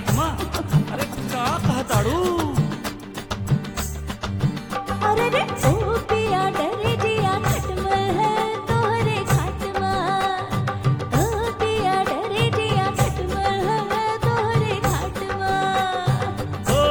खाटमा अरे का कहताड़ू अरे रे ओ पिया डरे जिया खटमल है तोहरे खाटमा ओ पिया डरे जिया खटमल है तोहरे खाटमा ओ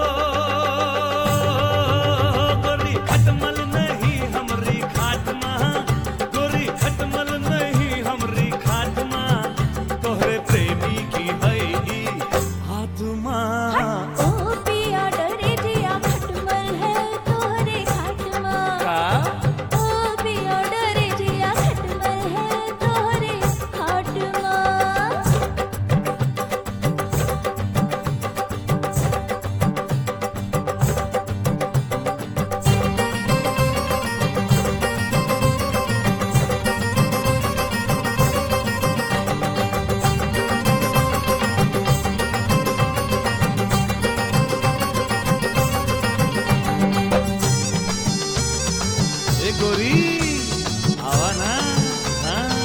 गोरी खटमल नहीं हमरी खाटमा गोरी खटमल नहीं हमरी खाटमा तोहरे प्रेमी की है ई आत्मा ओ पिया डरे जिया खटमल है तोहरे खाटमा का ओ पिया डरे जिया खटमल है तोहरे खाटमा ए गोरी आवा ना हाँ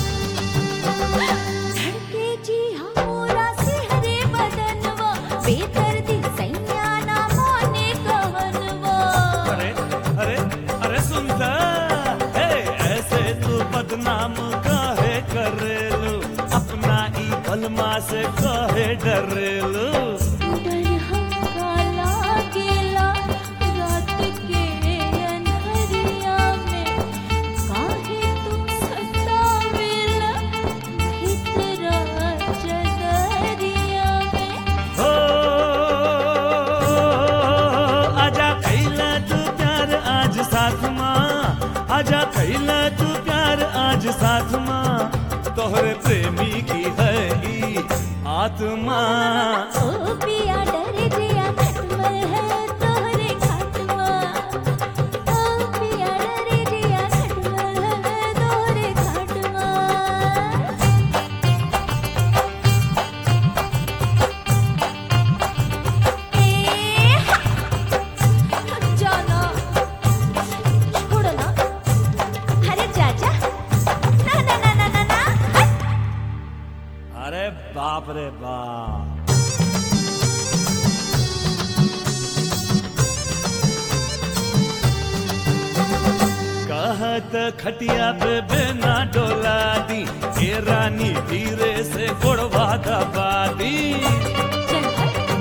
धड़के जी हमरा सिहरे बदनवा बेदर्दी सैया ना माने कहनवा अरे अरे अरे सुनता हे ऐसे तू बदनाम काहे करेलू अपना ई बलमा से काहे डरेलू डर हमका लागेला रात के अन्हरिया में काहे तू सतावेला भीतरा जगरिया में हो आजा कैला तू प्यार आज साथ माँ आजा कैला तू प्यार आज साथ माँ तोहरे प्रेमी की है ई आत्मा ओ पिया डरे जिया खटमल है तोहरे खाटमा ओ पिया डरे जिया खटमल है तोहरे खाटमा जाना छोड़ो ना अरे चाचा ना ना ना ना ना ना हट। अरे बाप रे बाप कहत खटिया पे बेना डोला दी ए रानी धीरे से गोड़वा दबा दी चल हट।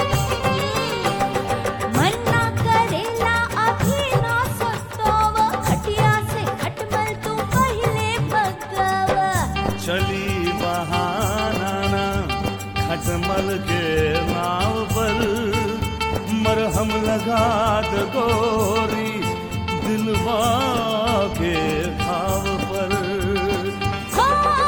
मन ना करेला अभी ना सतावा खटिया से खटमल तू पहले भगावा चली बहाना ना खटमल के नाव पर मरहम लगा दो गोरी दिलवा के घाव पर हो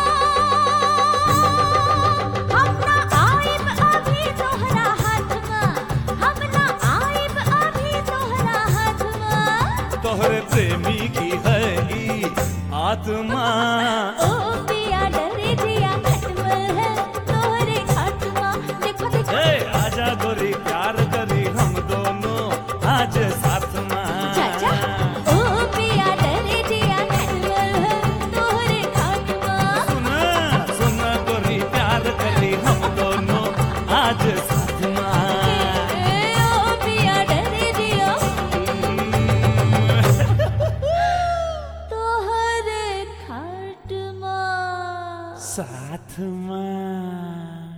हम ना आइब अभी तोहरा हाथमा हम ना आइब अभी तोहरा हाथमा तोहरे प्रेमी की है ई आत्मा ओ पिया डरे जिया खटमल है तोहरे खाटमा देखो देखो ए आजा गोरी प्यार करी हम दोनों आज साथ माँ चाचा ओ पिया डरे जिया खटमल है तोहरे खाटमा सुना सुना गोरी प्यार करी हम दोनों आज साथ माँ ओ पिया डरे जिया तोहरे खाटमा साथ माँ